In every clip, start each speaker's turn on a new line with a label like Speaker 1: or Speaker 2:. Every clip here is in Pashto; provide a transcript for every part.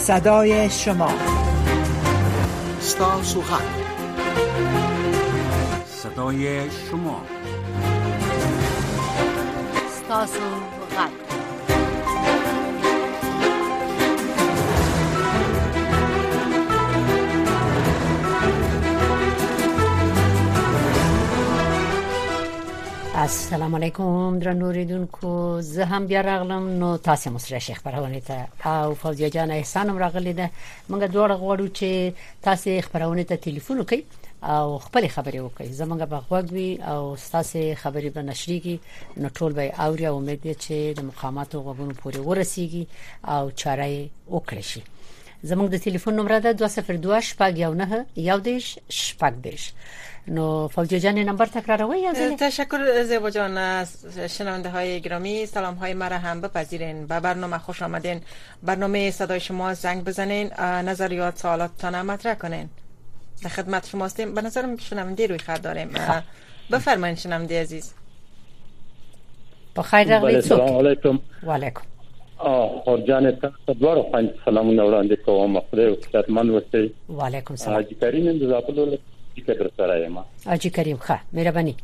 Speaker 1: صدای شما.
Speaker 2: ستاسو غږ.
Speaker 3: صدای شما.
Speaker 4: ستاسو غږ. السلام علیکم درنو اوریدونکو، زه هم بیا راغلم. نو تاسو مو سره شیخ خبرونه ته او فوزیه جان احسانم راغلی ده. موږ دوه غواړو چې تاسو خبرونه ته ټلیفون وکړئ او خپل خبرې وکړئ. زمونږ په غوږوي او تاسو خبرې به نشریږي، نو ټول به اوري او امید دي چې د مقاماتو غوږونو پورې ورسیږي او چاره وکړي شي. زمونږ د ټلیفون نمبر ده 202 شپږ 11 شپږ. نو فوزیه جان نمبر تکراروي یا ځله؟
Speaker 5: تشکر زیبا جان. شنونده های گرامی، سلام های مرا هم بپذیرین. به برنامه خوش آمدین. برنامه صدای شما زنگ بزنین، نظریات سوالاتتان مطرح کنین. در خدمت شما هستیم. به نظرم شنونده روی خط داریم. بفرمایید شنونده عزیز.
Speaker 4: بخیر راغلید.
Speaker 6: سلام علیکم.
Speaker 4: و علیکم.
Speaker 6: خورجان تاسو دوه خپل سلامونه وړاندې کوم. خدای او خدمت وکړي.
Speaker 4: و علیکم سلام.
Speaker 6: حاجی کریم د زابل ذکر سره یم.
Speaker 4: حاجی کریم ښه مهرباني.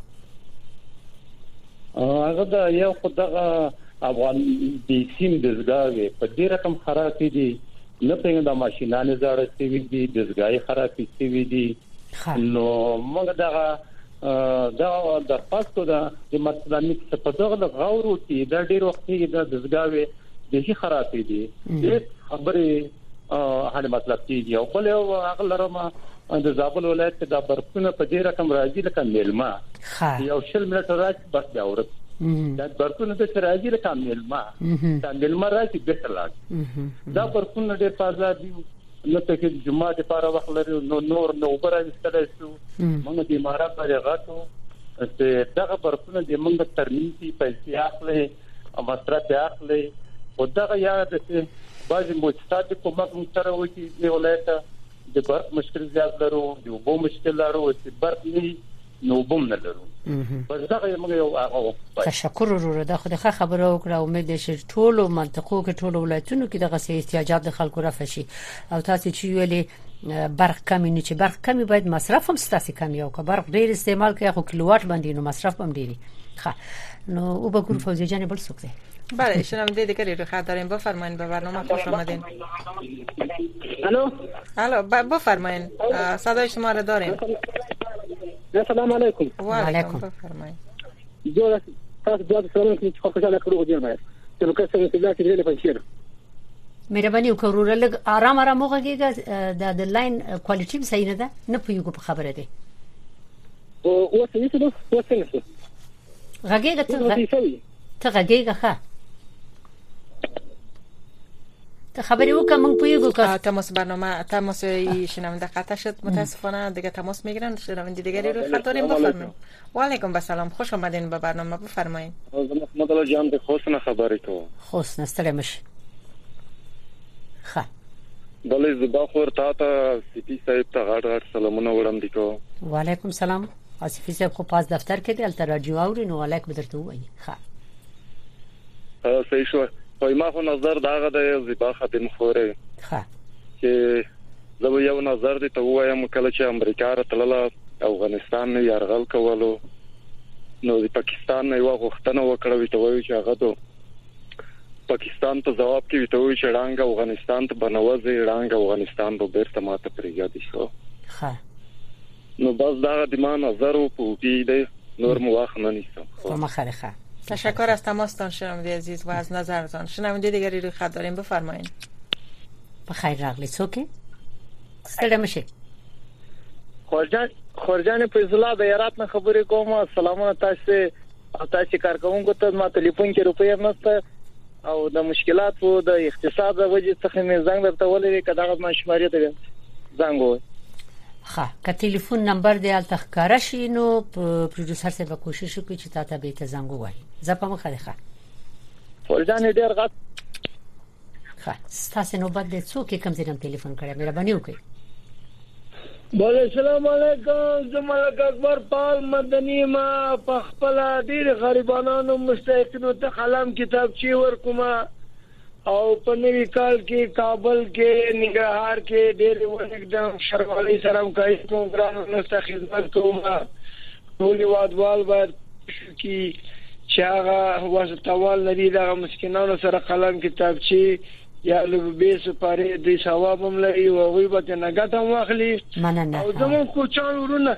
Speaker 6: هغه دا یو خدغه افغان د سیم دزګاوي په دې رقم خراب دي، نه پېږم د ماشينانه زړه سوي دي، دزګای خراب سوي دي. نو موږ دا د پاسو د مطلب په دغه غوړو کې دا ډېر وخت کې د دزګاوي د شي خراب دي. دې خبره هغه مطلب کې یو بل یو هغه لرمه د زابل ولایت د برکونه په ډیر رقم راځي لکه میلما یو شل منټ راځي بس دا ورته دا برکونه د راځي لکه میلما دا میلما راځي ګټلاک دا برکونه ډیر پازا دي. نو ته کې جمعه د پاره وخت لري، نو نور نو برابر ستل شو موږ د امارات پر غاټو چې دغه برکونه د موږ ترمیم کې پیسې اخلي او مصرف اخلي او دغه یاد چې بعضی مؤسسات په موږ سره وکی د ولایت د برق مشکل زیات لرو، د وبو مشکل لرو، چې برق نه نو بوم نه لرو. بس دا یو هغه
Speaker 4: تشکر ورو ده. خو د خبرو وکړه، امید چې ټولو منطقو کې ټولو ولایتونو کې دغه سي احتیاجات د خلکو رافع شي. او تاسو چې ویلي برق کمی نه، چې برق کمی باید مصرف هم ستاسو کمی او که برق ډیر استعمال کوي خو کیلووات باندې نو مصرف هم ډیری. ښه نو او به ګور فوزیه جان بل څوک دی؟
Speaker 5: بله شنونده دیگری رو خط داریم. بفرمایید به برنامه خوش آمدین. الو بفرمایید صدای شما رو داریم.
Speaker 7: السلام علیکم.
Speaker 5: و علیکم. بفرمایید.
Speaker 7: جو تاسو د سلام کې چې خوشاله کړو دی ما چې نو کله چې دا چې له پنځیر
Speaker 4: مهرباني وکړو لږ آرام آرام وګورئ. د لاین کوالټي صحیح نه ده، نه پوهیږو په خبره ده.
Speaker 7: او څه نو څه
Speaker 4: غږیږه ته غږیږه ښه ته خبری وکړه موږ پوهیږو که
Speaker 5: تماس شنونده قطع شد متاسفانه دیگه تماس میگیرن. شنونده دیگری رو خط داریم. بفرمایید. و علیکم السلام، خوش آمدین به برنامه. بفرمایید.
Speaker 6: محمد الله جان د خوشنه خبرې کوم.
Speaker 4: خوشنه ستړی مشه. ښه
Speaker 6: بلې زبا خور ته سپی صاحب ته غاړه سلامونه وړم دي کو.
Speaker 4: و علیکم السلام. آصفی صاحب خو پاس دفتر کې دی، البته راډیو اوري نو علیکم درته وایي. ښه
Speaker 6: صحیح شو. په ما خو نظر داغه د زبا خادم خوره
Speaker 4: ښه
Speaker 6: چې زه یو نظر دي ته وایم کله چې امریکا راتله افغانستان نه يرغل کولو نو د پاکستان نه یو غوښتنه وکړه ته وایي چې هغه ته پاکستان ته جواب کې ته وایي چې رنګ افغانستان ته بنوځي، رنګ افغانستان به بیرته ماته پرېږدي شو.
Speaker 4: ښه
Speaker 6: نو بس دا د ما نظر په دې نور مو واخ نه نیسم.
Speaker 4: په مخالفه
Speaker 5: تشکر از تماستان شنونده عزیز و از نظرتان. شنونده دیگری رو خط داریم. بفرمایید.
Speaker 4: بخیر راغلی څوک ستړی مشه.
Speaker 7: خورجان فیض الله د یارات نه خبرې کوم. سلامونه تاسو کارکونکو ته. ما ټلیفون کې روپیا نشته او د مشکلاتو د اقتصاد د وجې څخه مې زنګ درته ولې کداغه ما شمارې ته زنګ وای.
Speaker 4: ښه که ټلیفون نمبر دی الته ښکارا شي نو پروډوسر سره کوشش وکړي چې تاسو به ته زنګ ووایي. زه په مخه ښه
Speaker 7: ولدان ډیر غټ
Speaker 4: ښه تاسو نو بد څوک کوم ځای ټلیفون کړی مهرباني وکړئ.
Speaker 7: بله السلام علیکم. زه ملک اکبر پال مدنی ما پخپل ډیر غریبانو مستحقینو ته قلم کتابچې ورکوم
Speaker 1: او په نوي کال کې کابل کې ننګرهار کې ډېر وګدم شرمالي سلام کوي کوم ګرانو نسته خدمت کوم ټول وادوال باید کی چې هغه واسطوال لري د مسکینانو سره قلم کتابچې یا لوبې سپاره د ثواب هم لري او وی به نه ګټم واخلي او زمون کوچان ورونه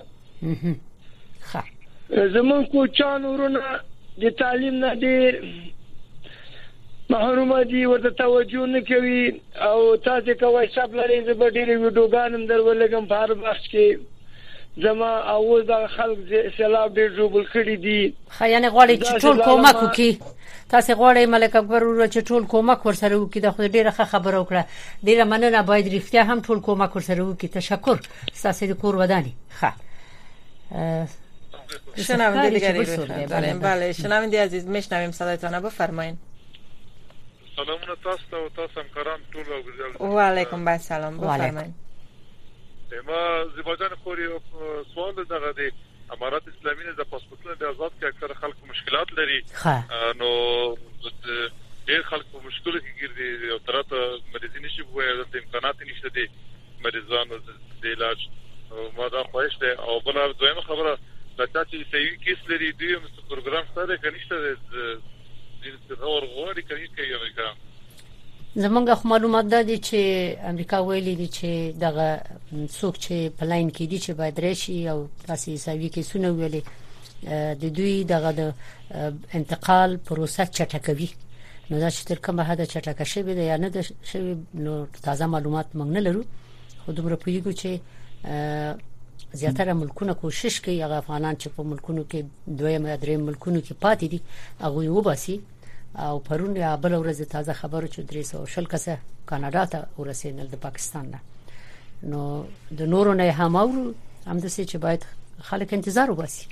Speaker 1: زمون کوچان ورونه د تعلیم نه ډېر محروم دي ورته توجه نه کوي او تاسو کوی حساب لري زه به ډېر ویډیوګانم درولګم په هر وخت کې زما اوس د خلک سلام ډېر جوړ کړی دي
Speaker 4: خیانه غواړي چې ټول کومک وکړي تاسو غواړئ ملک اکبر ورو چې ټول کومک ورسره وکړي د خو ډېره خبره وکړه ډېره مننه باید رښتیا هم ټول کومک ورسره وکړي تشکر تاسو د کور ودانی ښه
Speaker 5: شنونده دیگری داریم بله شنونده عزیز میشنویم صدایتان بفرمایید
Speaker 2: سلامونه تاسو ته او تاسو همکاران ټول او ګذر
Speaker 5: و علیکم السلام بفرمایید
Speaker 2: ما زیباجان خوري سوال دغه دی امارات اسلامي نه د پاسپورتونو د آزاد کې اکثر خلکو مشکلات لري نو ډېر خلکو مشکل کې ګرځي او ترته مریض نشي وایي د امکانات نشته دي مریضانو د علاج ما دا خواهش ده او بل دویمه خبره د چې صحیح کیس لري دوی پروګرام سره کنيشته د غور غوړي کوي امریکا
Speaker 4: زمونږ معلومات ده چې امریکا ویلي دي چې دغه څوک چې پلاین کې دي چې باید راشي او تاسو حسابي کې سونه ویلي د دوی دغه د انتقال پروسه چټکوي نو دا چې تر کومه حد چټکه شوی دی یا نه ده شوی نو تازه معلومات موږ نه لرو خو دومره پوهیږو چې زیاتره ملکونه کوشش کوي هغه افغانان چې په ملکونو کې دویم یا دریم ملکونو کې پاتې دي هغه یو باسي او پرون یا بل ورځ تازه خبره چې 300 کسه کاناډا ته ورسېدل د پاکستان نه نو د نورو نه هم اورو هم د څه چې باید خلک انتظار وباسي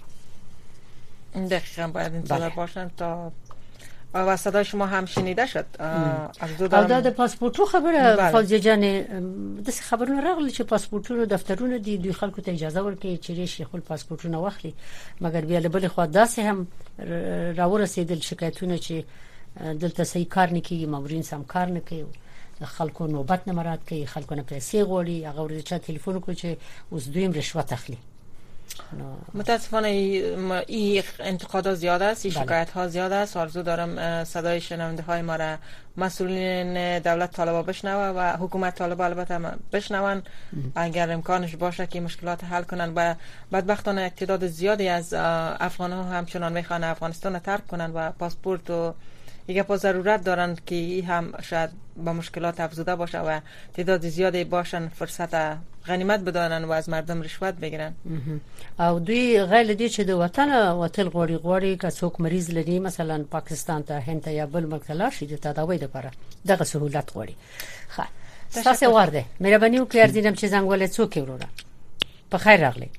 Speaker 5: دقیقاً باید انتظار باشن تا و صدای شما هم شنیده شد
Speaker 4: او دا د پاسپورتو خبره فوزیه جان د خبرونه راغلی چې پاسپورتونو دفترونه دي دوی خلکو ته اجازه ورکړي چې ریشي خپل پاسپورتونه واخلي مګر بیا له بل خوا داسې هم راورسېدل شکایتونه چې دلته صحیح کار نه کوي مامورین سم کار نه کوي خلکو نوبت نه مراد کوي خلکو نه پیسې غوړي هغه ورته ټلیفون کوي چې اوس دویم رشوت اخلي
Speaker 5: متاسفانه این انتقادات زیاد است این شکایت ها زیاد است آرزو دارم صدای شنونده های ما را مسئولین دولت طالبا بشنوه و حکومت طالبا البته بشنون اگر امکانش باشه که مشکلات حل کنن و بدبختانه تعداد زیادی از افغان ها همچنان میخوان افغانستان را ترک کنن و پاسپورت و یک پا ضرورت دارند که این هم شاید با مشکلات افزوده باشه و تعداد زیادی باشن فرصت غنیمت بدانن و از مردم رشوت بگیرن
Speaker 4: او دوی غیر دي چې د وطن وتل غوړي که څوک مریض لري مثلا پاکستان ته هند یا بل ملک لا شي د تداوی لپاره دغه سہولت غوړي ښه تاسو ورده مهرباني وکړئ ارزینم چې زنګ ولې څوک وروره په خیر راغلی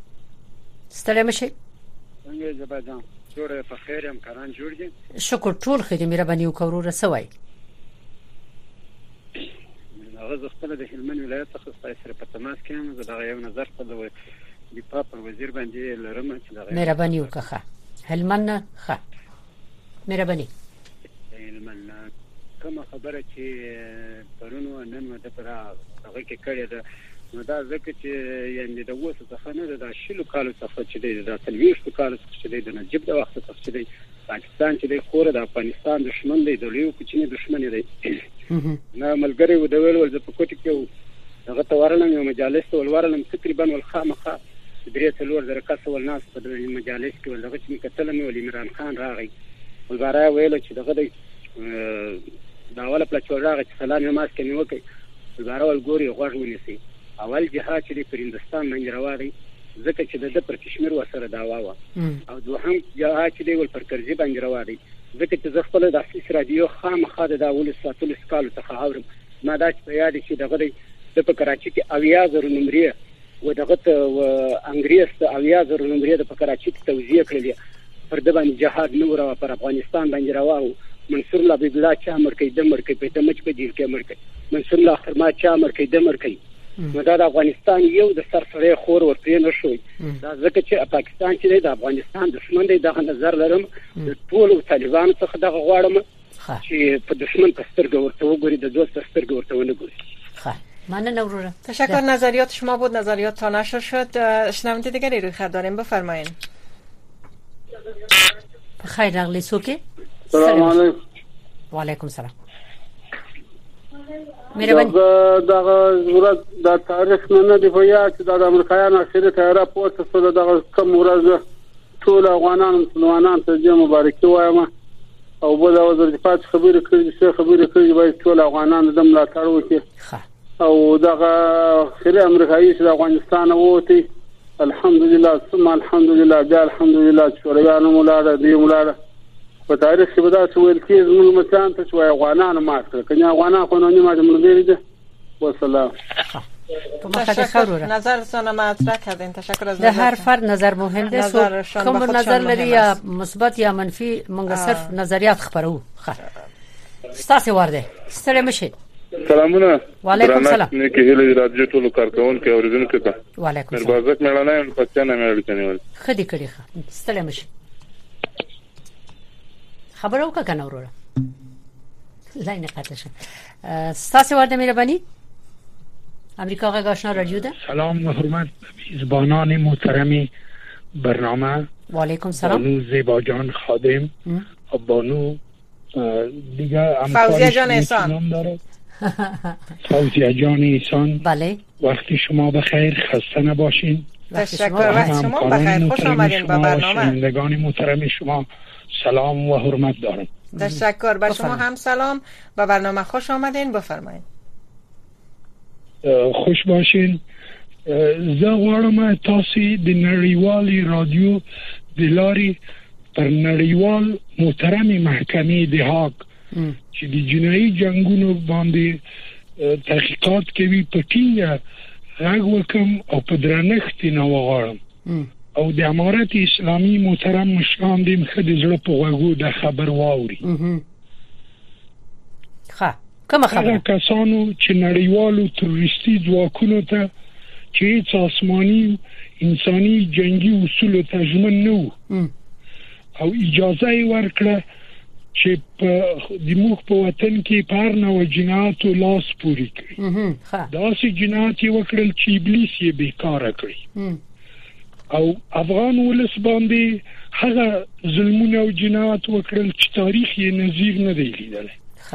Speaker 4: ستړي مشه
Speaker 8: څنګه زبادان جوړه په خیر هم کاران جوړ دي
Speaker 4: شکر ټول خدای مهرباني وکړو وروره سوای
Speaker 8: هغه خپل د هلمند ولایت څخه سره په تماس کې هم زه یو نظر په د پاپ وزیر باندې لرم چې دا
Speaker 4: مهرباني وکړه هلمند ښه مهرباني
Speaker 8: هلمند کوم خبره چې پرونو نن مده پر هغه کې کړی ده نو دا ځکه چې یعنی د وسه څخه نه د شلو کالو څخه چې د تلويشتو کالو څخه چې د نجيب د وخت څخه چې پاکستان چې د خور د افغانستان دشمن دی د لوی کوچنی دشمن دی نه ملګری و د ویل په کوټ کې هغه تورلم یو مجالس ولورلم تقریبا والخامخه درې څلور درکاسه ولناس په مجالس کې ولغه چې کتل مې ولې عمران خان راغی ولبارا ویل چې دغه دا ولا پلچور راغی چې سلام یې ماس کې وکي ولبارا ولګوري غوږ ونیسي اول جهاد چې په هندستان باندې رواني ځکه چې د پر کشمیر وسره داوا و او دوهم جهاد چې ول پر کرزي باندې رواني ځکه چې زه خپل د اساس رادیو خامخا د اول ساتل سکالو څخه اورم ما دا چې یاد شي دغه د کراچي کې اویازر نمبر و دغه انګریز اویازر نمبر د کراچي ته توزیع کړل پر د باندې جهاد نور پر افغانستان باندې راوو منصور الله عبد الله چا مرکې د مرکې په تمچ په دیر کې مرکې منصور الله خرما چا مرکې د مرکې نو دا د افغانستان یو د سرسره خور ورته نه شوی دا ځکه چې پاکستان چې د افغانستان دشمن دی دغه نظر لرم د ټول طالبان څخه دغه غواړم چې په دښمن په سترګه ورته وګوري د دوست په سترګه ورته ونه ګوري.
Speaker 4: ممنون وروره.
Speaker 5: تشکر. نظریات شما بود، نظریات تا نشر شد. شنونده دیگری روی خط داریم، بفرمایید.
Speaker 4: خیر راغلی سوکی.
Speaker 9: سلام علیکم.
Speaker 4: و علیکم سلام. مهرباني.
Speaker 9: دا ورځ د تاریخ نه دی په یاد چې د امریکایانو اخیری طیاره پورته شوه د کوم ورځ ټول افغانان مسلمانان ته دې مبارکي وایم او بل وزیر دفاع خبرې کړې باید ټول افغانان د ملاتړ وکړي او دغه اخیری امریکایي چې د افغانستان ووتی الحمدلله ثم الحمدلله بیا الحمدلله چې ورغانو مولاده دې مولاده په تاریخ کې به دا څه ویل کېږي زموږ مشران ته چې وایي افغانان مات کړل کنه افغانان خو نه مات ملګري دي. والسلام.
Speaker 5: نظرتون مطرح کردین. تشکر از
Speaker 4: ده هر فرد نظر مهم ده. کوم نظر لري یا مثبت یا منفی موږ صرف نظریات خبرو. ستاسو ورده ستړي مشه.
Speaker 2: سلامونه.
Speaker 4: وعلیکم سلام.
Speaker 2: نه کې هله راځي ټول کارکون کې اوریدونکو ته.
Speaker 4: وعلیکم سلام.
Speaker 2: مربازک مړنه په څنګه مې اړتنیول.
Speaker 4: خدي کړی ستړي مشه. خبر او کنه وروره لاین قطع شد. ستاسو ورده مهربانی. امریکا غږ آشنا رادیو ده.
Speaker 10: سلام و حرمت میزبانان محترم برنامه.
Speaker 4: و علیکم سلام.
Speaker 10: بانو زیبا جان خادم و بانو دیگه
Speaker 5: فوزیه جان احسان.
Speaker 10: فوزیه جان احسان.
Speaker 4: بله.
Speaker 10: وقتی شما بخیر، خسته نباشین.
Speaker 5: تشکر. وقت شما بخیر، خوش آمدین به برنامه.
Speaker 10: شنوندگان محترم شما سلام و حرمت دارم.
Speaker 5: تشکر. به شما هم سلام. به برنامه خوش آمدین. بفرمایید.
Speaker 10: خوش باشین. زه غواړم تاسو د نړیوالي رادیو د لارې پر نړیوال محترم محکمې د هاګ چې د جنایي جنگونو باندې تحقیقات کوي په ټینګه غږ وکم او په درنښت نه وغواړم او د امارت اسلامي محترم مشران دې مخه د زړه په غوږو د خبر واوري.
Speaker 4: کومه خبره؟
Speaker 10: کسانو چې نړیوالو تروریستي ځواکونو ته چې هیڅ آسماني انساني جنگي اصول ته ژمن نه وو او اجازه یې ورکړه چې د موږ په وطن کې پار نه جنایاتو لاس پوري کړي. داسې جنایات یې وکړل چې ابلیس یې بیکاره کړی او افغان ولس باندې هغه ظلمونه او جنایات وکړل چې تاریخ یې نظیر نه دی لیدلی.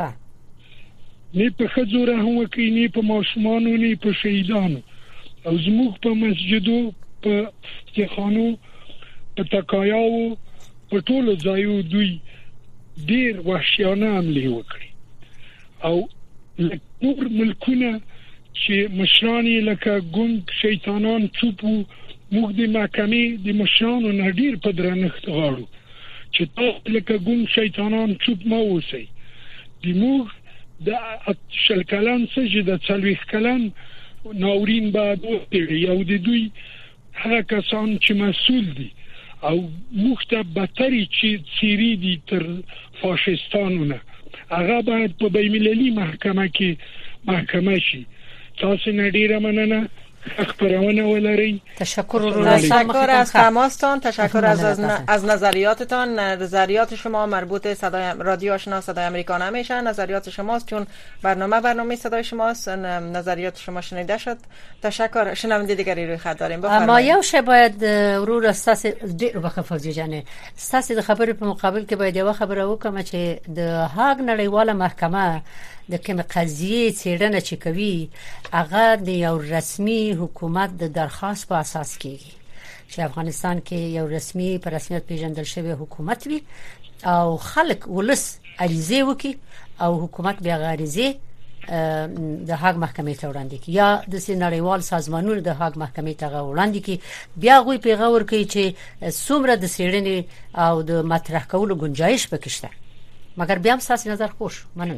Speaker 10: نه په خځو رحم وکړي، نه په ماشومانو، نه په شهیدانو او زموږ په مسجدو، په فتخانو، په تکایاو، په ټولو ځایو دوی ډیر وحشیانه حملې وکړي او نور ملکونه چې مشران لکه ګونګ شیطانان چوپو موږ د محکمې د مشرانو نه ډیر په درنښت غواړو چې تاسو لکه ګونګ شیطانان چوپ ما اوسئ. د موږ د شل کلن څخه د 40 کلن ناورین بعد وتړي او د دوی هغه کسان چې مسؤل دي او مختبتری چې سیری دي تر فاشستانو نه هغه باید په بین‌المللي محکمه کې محکمه شي. تاسو نه ډیره مننه. خبرونه ولري.
Speaker 5: تشکر از تماستان. تشکر از نظریاتتان. نظریات شما مربوط صدای رادیو آشنا صدای امریکا نمیشه. نظریات شماست چون برنامه صدای شماست. نظریات شما شنیده شد. تشکر. شنونده دیگری روی خط داریم.
Speaker 4: اما یو شی باید ورور استاس ډیر بخفوزی جانه استاس د خبرې په مقابل کې باید یو خبره وکم چې د هاګ نړیواله محکمه د کوم قضیه څېړنه چې کوي هغه د یو رسمي حکومت د درخواست په اساس کېږي چې افغانستان کې یو رسمي په رسمیت پیژندل شوی حکومت وي او خلک ولس عریضه وکي او حکومت بیا غریزه د هاګ محکمې ته وړاندې کی یا د نړیوال سازمانونو د هاګ محکمې ته وړاندې کی بیا غوي پیغور کوي چې څومره د سیړنې او د مطرح کولو گنجائش پکې شته. مګر بیا هم تاسو نظر خوش مننه.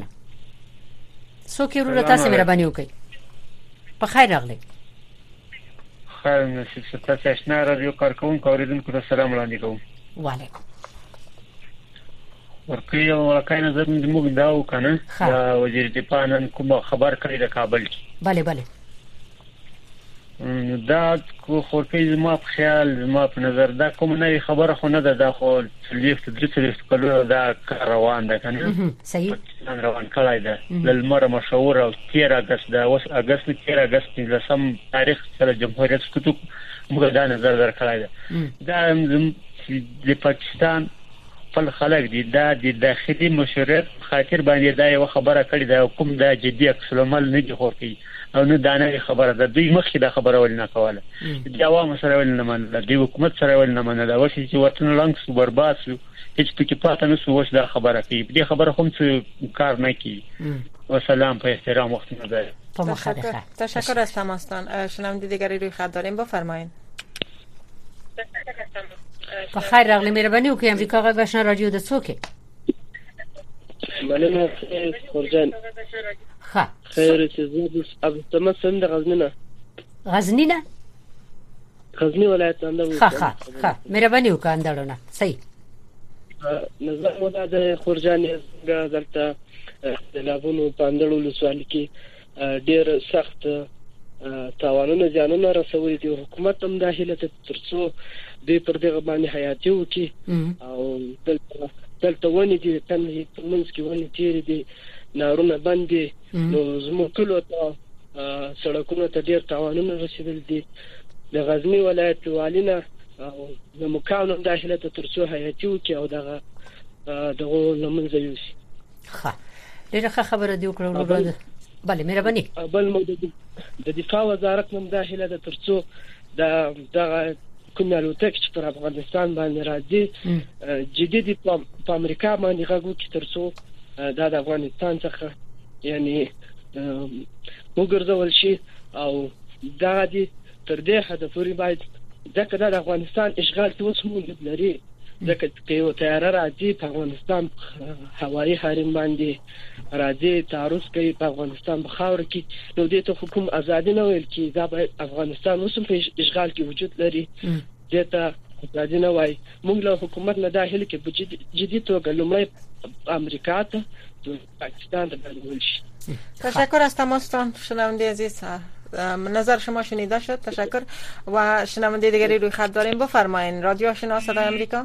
Speaker 4: سو کې ورته تاسو مهرباني وکړئ. په خیر راغلی.
Speaker 11: خیر نشي تاسو آشنا رادیو کارکونکو اوریدونکو ته سلام وړاندې کوم.
Speaker 4: وعلیکم.
Speaker 11: ورکه یو ولکای نظر موږ دا وکنه وزیر دفاع نن کوم خبر کړی د کابل کې.
Speaker 4: bale
Speaker 11: دا خورکې زما په خیال زما په نظر دا کوم نه خبره خو نه ده خو لیفت درې کلو دا روان ده کنه
Speaker 4: صحیح
Speaker 11: روان کړای ده لمر مشهور او 13 اگست دا اوس اگست 13 اگست لسم تاریخ سره جمهوریت کتو موږ دا نظر درکړای ده دا د پاکستان خپل خلک دي دا د داخلي مشروعیت خاطر باندې دا یو خبره کړې ده کوم دا جدي عکس العمل نه دي خورکې او نه دانه خبره ده دوی مخکې دا خبره ول نه کوله د عوام سره ول نه منله د حکومت سره ول نه منله او چې وطن لنګ سو برباد سو هیڅ پکې پاتې نه سو وښه دا خبره کوي دې خبره هم څه کار نه کوي والسلام په احترام وخت نه ده
Speaker 5: تشکر از تماستان. شنونده دیگری روی خط داریم بفرمایید.
Speaker 4: بخیر راغلی مهربانی وکړئ امریکا غږ آشنا رادیو د څوک
Speaker 12: مننه خورجان
Speaker 4: ها
Speaker 12: خیر چې زه ابو سما سند
Speaker 4: غزنی ولایت اندو ها مهربانی وکړئ اندړونه صحیح
Speaker 12: نظر مو د خورجان دلته اختلافونو پاندړو سوال کې ډېر سخت تاوانونه ځانونه رسولي دي حکومت هم داخله ته ترڅو د پر دغه باندې حیاتي وکي او دلته ونی دي تنه پمنس کې ونی تیری دي نارونه باندې نو زموږ ټول ته سړکونو ته ډېر تاوانونه رسیدل دي د غزنی ولایت والینا او د مکانو داخله ته ترڅو حیاتي وکي او دغه لمنځه یوسي
Speaker 4: ښه ډېر ښه خبره دی وکړو بله مهرباني
Speaker 12: بل مو د دفاع وزارت هم داخله د ترڅو د کوم الوتکې چې پر افغانستان باندې راځي جدي په امریکا باندې غوږ کې ترڅو د افغانستان څخه یعنی وګرځول شي او دا دي تر دې هدف لري باید ځکه د افغانستان اشغال ته اوس موږ لري ځکه چې یو تیار راځي په افغانستان هوایي حریم باندې راځي تعرض کوي په افغانستان په خاور کې نو دې ته حکومت ازادي نه ویل کی دا به افغانستان اوس په اشغال کې وجود لري دې ته ازادي نه وای موږ له حکومت نه داخل کې په جدي توګه لومړی امریکا ته پاکستان ته بلل شي.
Speaker 5: تشکر از تماستان شنونده عزیز. نظر شما شنیده شد. تشکر. و شنونده دیگری روی خط داریم بفرمایید. رادیو آشنا صدای آمریکا.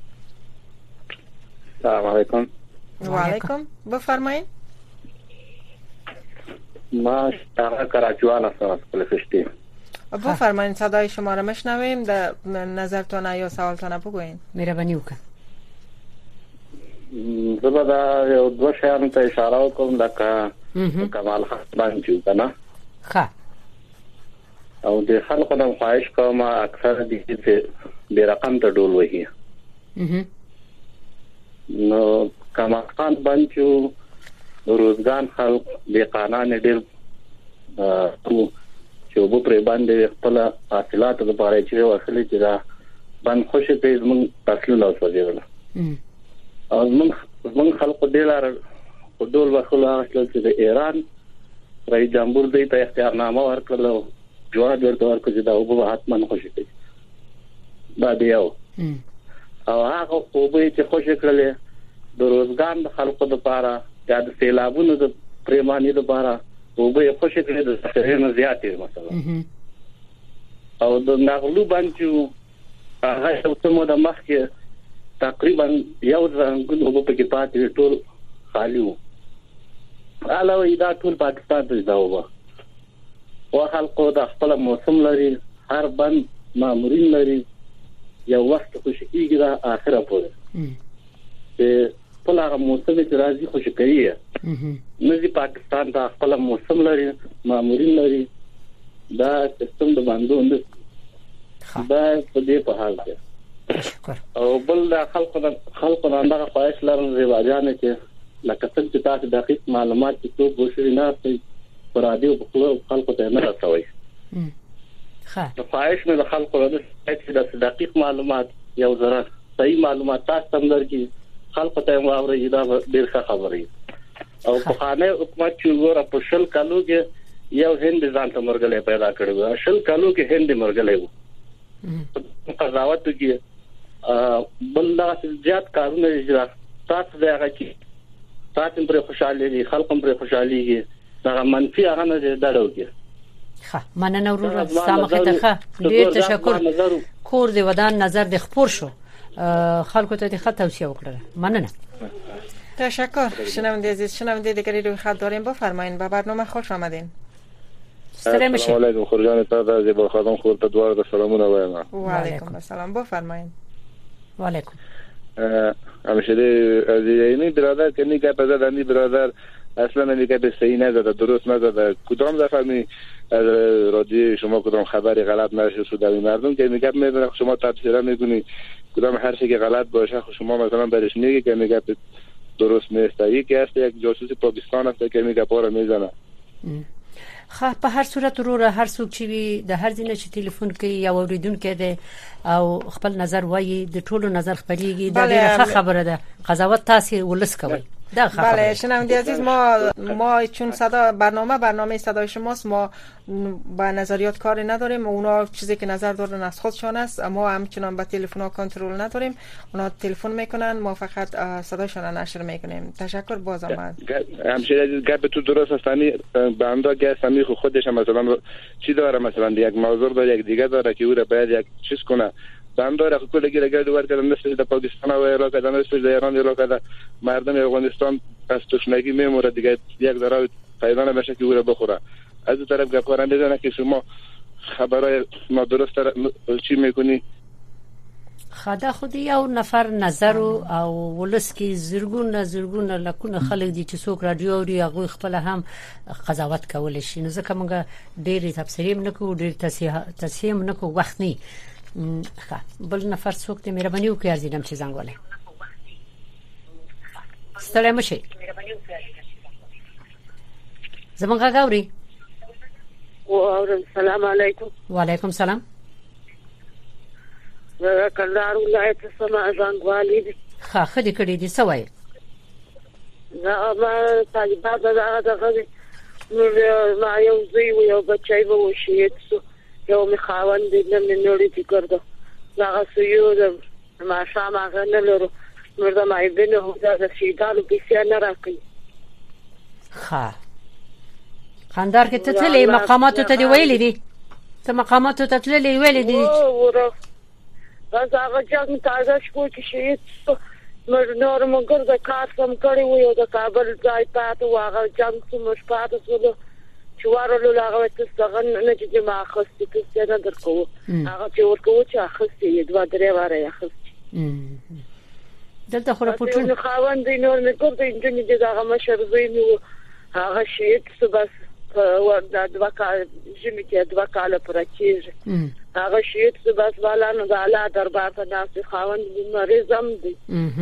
Speaker 6: سلام علیکم.
Speaker 5: و علیکم. بفرمایید.
Speaker 6: ما شهر کراچوان هستم از پلفشتی.
Speaker 5: بفرمایید صدای شما را میشنویم. در نظرتون یا سوالتون بگوین.
Speaker 4: مهربانی وکړئ.
Speaker 6: زبدا یو دوه شیانو ته اشاره وکم لکه کمال خان چې کنه
Speaker 4: ښه
Speaker 6: او د خلکو د خواهش کوم اکثر دي چې د رقم ته ډول وهي نو کمال خان باندې روزګان خلک د قانون ډېر چې وبو پر باندې خپل حاصلات لپاره چې وسلې چې دا باندې خوشی ته زمون تاسو له وسوځول او زمون خلکو ډېر په ډول وخت اصل چې د ایران رئیس جمهور دی ته اختیارنامه ورکړل جواب ورکړ چې دا وبو حتمن خوشی کوي دا دیو او هغه وبو چې خوشی کړل د روزګان د خلکو لپاره یا د سیلابونو د پریمانی لپاره وبو خوشی کړل د سفرونو زیاتې مثلا او د نغلو باندې هغه څه مو د مخکې تقریبا یو ځنګل وبو په کې پاتې ټول خالی وو علاوه دا ټول پاکستان ته دا وبو او خلکو د خپل موسم لري هر بند مامورین لري یو وخت خوشی کیږي دا اخره پورې چې په هغه موسم کې راځي خوشی کوي نو پاکستان دا خپل موسم لري مامورین لري دا سیستم د باندې دا په دې په حال کې او بل دا خلکو دا خواهش لرم رواجانه کې لکه څنګه چې تاسو دقیق معلومات څو غوښتنې نه کوي پر رادیو په خلکو ته نه راځوي
Speaker 4: ښه
Speaker 6: خواهش مې د خلکو راځي چې دقیق معلومات یو ذره صحیح معلومات تاسو هم درکې خلکو ته واوري دا ډیر ښه خبري او په خانه حکومت چې ګوره په شل کالو کې یو هند ځان ته مرګلې پیدا کړو شل کالو کې هند مرګلې وو قضاوت کې بل دا زیات کارونه اجرا تاسو دا غږی تاسو پر خوشاله دي خلکو پر خوشاليږي دا منفي هغه نه ډاډو کې
Speaker 4: ښه مننه ورور سامخه ته ډیر تشکر کور دی ودان نظر د خپور شو خلکو ته د خط توصیه وکړه مننه
Speaker 5: تشکر. شنونده عزیز شنونده دیگری روی خط داریم بفرمایید به برنامه خوش آمدین.
Speaker 4: سلام
Speaker 13: علیکم خورجان تا زیبا خانم خورت دوار د سلامونه وایم.
Speaker 5: و علیکم السلام بفرمایید.
Speaker 4: و علیکم
Speaker 13: همیشه از اینی برادر کنی که پزدنی برادر اصلا نمیگه به صحیح نزده درست نزده کدام دفعه می از رادیو شما کدام خبری غلط نشه شده مردم که میگه میدونه شما تفسیر میکنی کدام حرفی که غلط باشه شما مثلا برش میگی که میگه درست نیست. یکی هست یک جاسوس پاکستان هست که میگه پاره میزنه.
Speaker 4: خب په هر صورت وروره هر څوک چې وي د هر ځینې چې ټلیفون کوي یا اوریدونکو دی او خپل نظر وایي د ټولو نظر خپلېږي دا ډېره خبره ده. قضاوت تاسو ولس کوي.
Speaker 5: بله شنونده عزیز ما چون برنامه صدای شماست ما با نظریات کاری نداریم. اونا چیزی که نظر دارن از خودشان است. ما همچنان با تلفن ها کنترل نداریم. اونا تلفن میکنن ما فقط صدایشان نشر میکنیم. تشکر باز آمد.
Speaker 13: همچنین عزیز گپ تو درست استانی بنده گسمی خودش مثلا چی داره مثلا یک موضوع داره یک دیگه داره که او را باید یک چیز کنه بنده را کل گیر گرد ور کردن مثل در پاکستان و عراق کردن مثل در ایران عراق کردن مردم افغانستان از تشنگی میموره دیگه یک ذره پیدا نمیشه که او را بخوره. از اون طرف گپ کردن میزنه که شما خبرای نادرست چی میکنی.
Speaker 4: خدا خودی یو نفر نظر او ولس کې زرګون لکونه خلک دي چې څوک رادیو اوري هغه خپل هم قضاوت کول شي. نو ځکه موږ ډېر تفسیر نه کوو ډېر تصحیح نه کوو وخت نه. بل نفر څوک ته مهرباني وکړئ ارزیدم چې زنګ ولې ستړی مشي زمونږ غاوري.
Speaker 14: السلام علیکم.
Speaker 4: وعلیکم السلام.
Speaker 14: کندهار ولایت سما زنګوالي دي.
Speaker 4: ښه خدي کړي دي سوای.
Speaker 14: ما طالبات دغه ما یو زوی و یو بچی و شهید شو. یو مخاوند دې نن نړۍ فکر ده هغه سيو د ماشام هغه نه لرو مرده ما بینه هو د شیدالو پیسې نه راکړي.
Speaker 4: ښه خاندار کې ته تلې مقاماتو ته دی ویلې دي ته مقاماتو ته تللې ویلې دي
Speaker 14: بس هغه جنگ تازه شو چې شهید نور مګر د کار سم کړی و یو د کابل ځای پاتې و هغه جنگ سم شپاته سره چوارلو لاغه تستغه نه چې ما خستې کې نه درکو هغه چې ورکو چې خستې دوه درې واره خستې
Speaker 4: دلته خو راپورټونه
Speaker 14: خاوند نور نه کوي انجنیر دغه مشر زوی نو هغه شهید څه بس وردا دوه کال جمی کې دوه کال پر کېږي هغه شهید څه بس والا نو د اعلی دربار ته ناس خاوند مریضم دي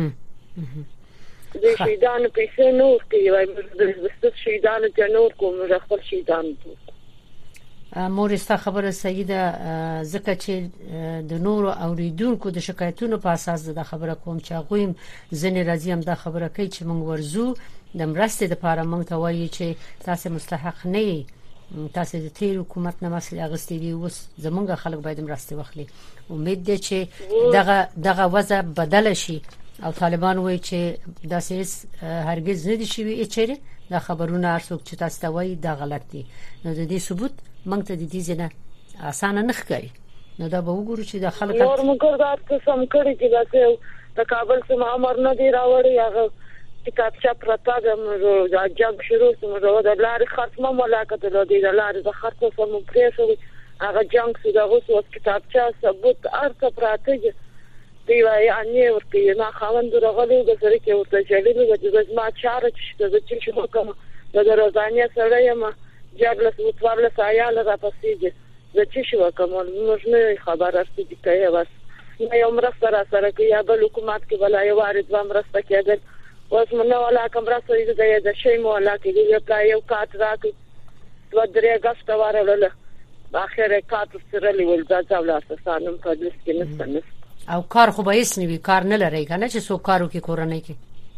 Speaker 14: د شهیدانو پیسې نور کوي وای د شهیدانو ته نور کوم خپل شهیدان
Speaker 4: مورستا خبره سیده زکه چې د نور اوریدونکو د شکایتونو په اساس د خبره کوم چې غویم ځنې راځي هم د خبره کوي چې موږ ورزو د مرستې لپاره موږ ته وایي چې تاسو مستحق نه تاسو د تیر حکومت نه مسله اغستې دي اوس زمونږ خلک باید مرسته واخلي. امید ده چې دغه وضع بدل شي او طالبان وایي چې داسې هرگز نه دي شوی چیرې دا خبرونه ارڅوک چې تاسو ته وایي دا غلط دي. نو د دې ثبوت موږ ته د دې ځنه اسانه نه ښکاري. نو دا به وګورو چې د خلک
Speaker 14: نور موږ دا قسم کړی چې دا د کابل څخه امر نه دی راوړی هغه کتابچه پرتا د جنگ شروع سمو د لارې خاصه ملاقات د لارې د خاصه سمو پریسو هغه جنگ سو دغه اوس کتابچه ثبوت ارته پراته دی وای اني ورته ما خاوند راغلی د سره کې ورته چلې د ما چاره چې شو کوم د روزانه سره یم جابلس وتوارله سایاله را پسیږي د چې شو کوم موږ نه خبر ارته دي کوي بس یو مرسته سره کې یا بل حکومت کې بلای وارد و مرسته کېدل اوس منه ولا کوم راځي د شی مو ولا کې یو کات راکې و درې اگست وارله اخر کات سره لیول ځاځاول اساسانم په دې کې نستنه
Speaker 4: او کار خو به هیڅ نه وی کار نه لري کنه چې سو کارو کې کورنۍ کې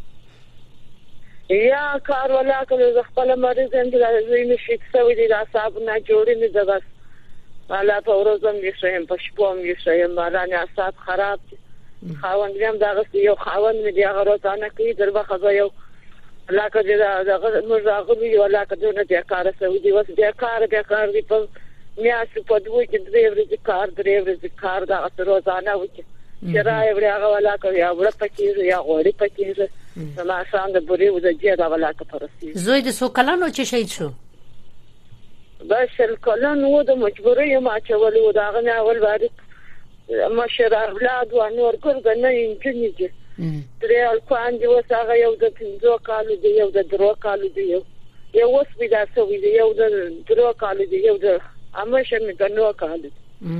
Speaker 14: یا کار ولا کله خپل مریض اندازې نشي څوي دي اعصاب نه جوړې نه ده بس والا په ورځم یې شیم په شپوم یې شیم باندې اعصاب خراب خاوند هم دغه یو خاوند مې دی هغه روزانه کوي دربه خزا یو علاقه دې دغه مرغلي یو علاقه دې نه کار سوي دي وس دې کار دې په میاشت په دوی کې 3 ورځې کار 3 ورځې کار دا روزانه وکړي شرای وړي هغه ولا کوي یا وړ پکې یا غوړي پکې زما شان د بوري وځي دا ولا کا پرسي
Speaker 4: زوی د سو کلانو چې شهید شو
Speaker 14: دا شل کلن و د مجبوري ما چول و دا غنه اول وارد مشر اولاد و نور ګرګ نه انجنی دي درې الکوان دی وساغه یو د 5 کال دی یو د 3 کال دی یو اوس بیا سوي دی یو د 3 کال دی یو د امشه می د 9 کال دی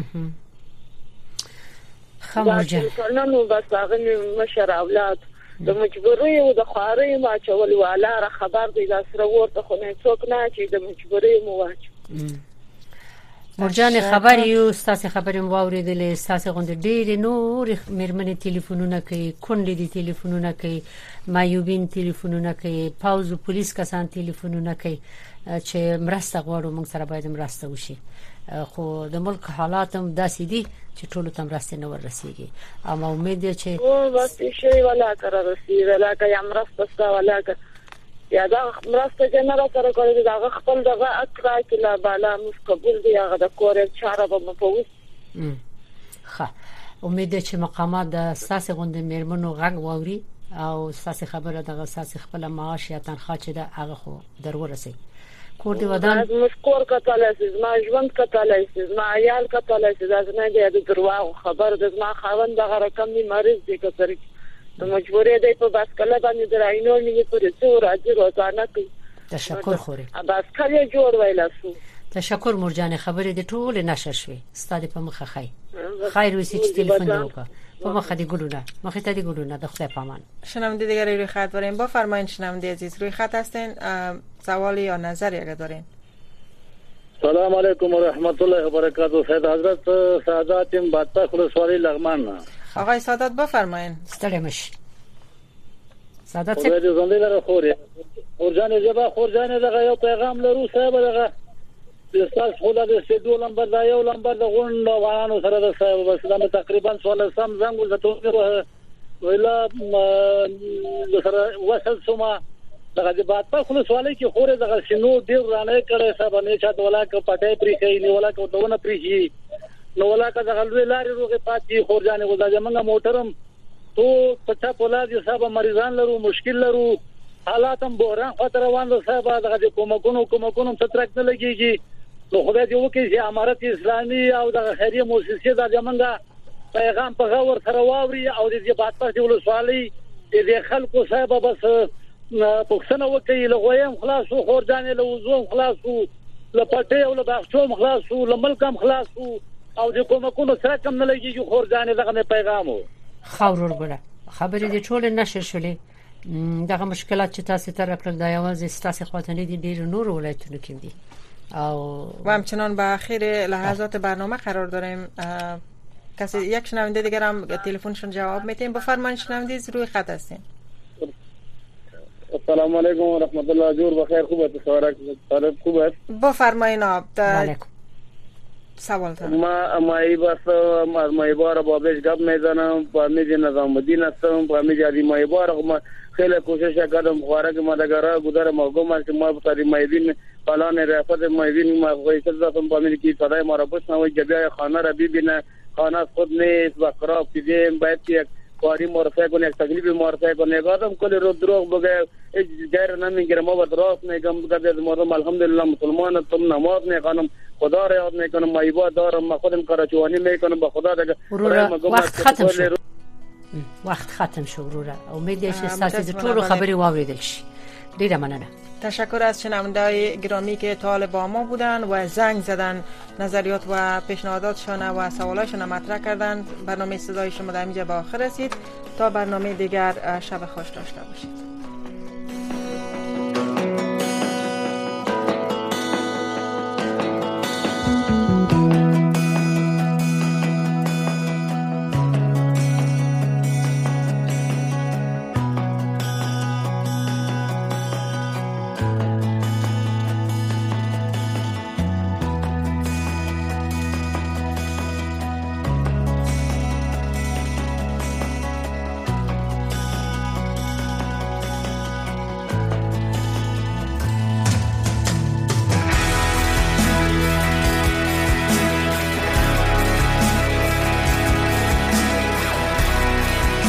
Speaker 4: خموجه
Speaker 14: نو بس هغه مشر اولاد د مجبوري او د خواري ما چول والا خبر دی دا سره ورته خو نه څوک نه چې د مجبوري مو واچ
Speaker 4: مرجان خبر یو ستاسو خبرې واوریدلې ستاسو غوند ډېر نور مرمنې ټلیفونونه کوي کونډې دي ټلیفونونه کوي مایوبین ټلیفونونه کوي پاوز پولیس کسان ټلیفونونه کوي چې مرسته غواړو موږ سره باید مرسته وشي خو د ملک حالات هم داسې دي چې ټول ته مرسته نه ورسیږي اما امید دی چې
Speaker 14: او بس شي ولا کار رسیږي ولا که مرسته ولا که یا دا مرسته جنرال سره کوي دا خپل دغه اکرا کله بالا مس قبول دی هغه د کور چاره به مفوس
Speaker 4: ښه امید دی چې مقامات د ساسي غوند میرمنو غږ واوري او ساسي خبره دغه ساسي خپل معاش یا تنخواه چې د هغه خو درورسي کور دی ودان
Speaker 14: مشکور کتل ما ژوند کتل ما عیال کتل دا نه دی د درواغ خبر د ما خاوند دغه رقم می مریض دی کتل د مجبورې دی په باسکله باندې درایینو نه پرې څو راځي روزانه کوي
Speaker 4: تشکر خوري
Speaker 14: باسکله جوړ ویلاسو
Speaker 4: تشکر مرجان خبرې د ټول نشه شوي ستاسو په مخه خیر وسی چې تلیفون دی وکړه په مخه دی ګلونه مخه ته دی ګلونه د خدای پامان
Speaker 5: شنونده دیگری روی خط داریم بفرمایید شنونده عزیز روی خط هستین سوالی یا نظری اگه دارین
Speaker 15: سلام علیکم و رحمت الله و برکاته سید حضرت سعادتم بادپخ ولسوالی لغمان
Speaker 5: آقای سعادت بفرمایید
Speaker 4: ستړمش سعادت
Speaker 15: څه دې زنده لره خوري اورجان جبا خورجان دغه یو پیغام لرو صاحب دغه استاد خدا دې سیدو لمبر دا یو لمبر د غونډ وانو سره د صاحب بس دا تقریبا 16 سم زنګ زته ویلا سره وصل سما دغه د بادپخ ولسوالی کې خوري دغه شنو ډیر رانه کړي صاحب نه چا ولا ک پټه پری کوي نه ولا ک دونه پری شي نو ولا کا دغه لوی لارې روغه پاتې خورجانې غوډه زمونږه موټرم تو پچا پولاد یې صاحب مریضان لرو مشکل لرو حالات هم بحران خطر روان دي صاحب دغه کومکونو سترک نه لګيږي نو خدای دې وکړي چې امارت اسلامي او دغه خیریه مؤسسې د زمونږه پیغام په غور سره واوري او دې بادپخ ولسوالۍ دې خلکو صاحب بس پښتنه وکړي لغویم خلاصو خورجانې له وزوم خلاصو لپټه او له باغچوم خلاصو لملکم خلاصو او د کومکونو سره کم نه لګي خورجانې دغه پیغامو
Speaker 4: خاورور ګره خبرې دې ټول نشه شولې دغه مشکلات چې تاسو ته راکړل دا یوازې تاسو خاطرې دي ډیر نور ولایتونو کې دي او
Speaker 5: همچنان به اخر لحظات برنامه قرار داریم کسی یک شنونده دیگر هم تلفنشون جواب میتیم بفرمایید شنونده روی خط هستین
Speaker 15: السلام علیکم و رحمت الله جور بخیر خوبه سوارک طالب خوبه
Speaker 5: بفرمایید علیکم سوال دارم
Speaker 15: ما ایبار بابش گپ میزنم فهمید نظام الدین هستم فهمید علی ما ایبار ما خیلی کوشش کردم بخاره که ما دگرا گذر مقام است که ما بطری مایدین فلان رفت مایدین ما غیشت دادم فهمید که صدای ما را بشنوید جبیای خانه را ببینه خانه خود نیست و خراب دیدیم باید که یک کاری مرفع کنه یک تکلیف مرفع کنه گفتم کلی رو دروغ بگه جای نمیگیره ما با راست میگم بگه مردم الحمدلله مسلمان تم نماز میخوانم خدا را یاد میکنم ما عبادت دارم ما خودم کارچوانی میکنم با خدا دیگه
Speaker 4: وقت ختم شو ورورا امید است استاد ټول خبري واوریدل شي ډیره مننه
Speaker 5: تشکر از شنونده‌های گرامی که طالب با ما بودن و زنگ زدن نظریات و پیشنهاداتشان و سوالاشون مطرح کردن برنامه صدای شما در اینجا به آخر رسید تا برنامه دیگر شب خوش داشته باشید